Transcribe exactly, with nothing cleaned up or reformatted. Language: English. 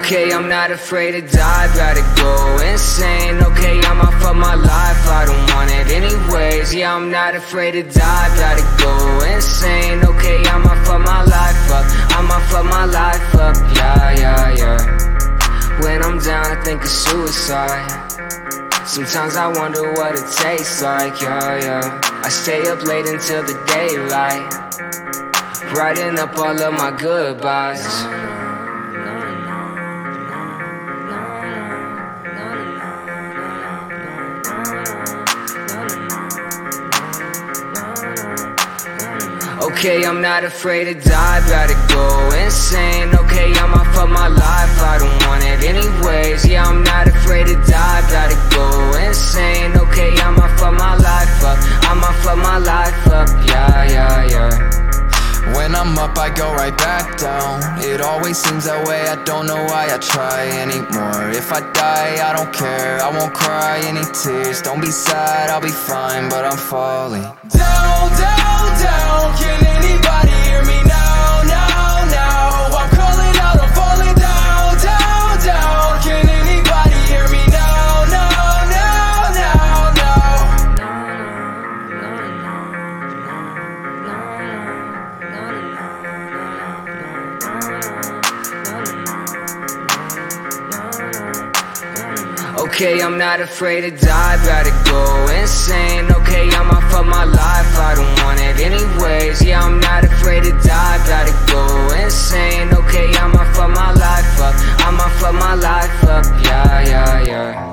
Okay, I'm not afraid to die, about to go insane. Okay, I'ma fuck my life, I don't want it anyways. Yeah, I'm not afraid to die, about to go insane. Okay, I'ma fuck my life up, I'ma fuck my life up, yeah, yeah, yeah. When I'm down, I think of suicide. Sometimes I wonder what it tastes like, yeah, yeah. I stay up late until the daylight, writing up all of my goodbyes. Okay, I'm not afraid to die, about to go insane. Okay, I'ma fuck my life, I don't want it anyways. Yeah, I'm not afraid to die, about to go insane. Okay, I'ma fuck my life up, I'ma fuck my life up, yeah, yeah, yeah. When I'm up, I go right back down. It always seems that way, I don't know why I try anymore. If I die, I don't care, I won't cry any tears. Don't be sad, I'll be fine, but I'm falling down, down, down. Can anybody hear me now, now, now? I'm calling out, I'm falling down, down, down. Can anybody hear me now, now, now, now, now? Okay, I'm not afraid to die, about to go insane. Okay, I'ma fuck my life, I don't want it anyways. Yeah, I'm not afraid to die, about to go insane. Okay, I'ma fuck my life up, I'ma fuck my life up, yeah, yeah, yeah.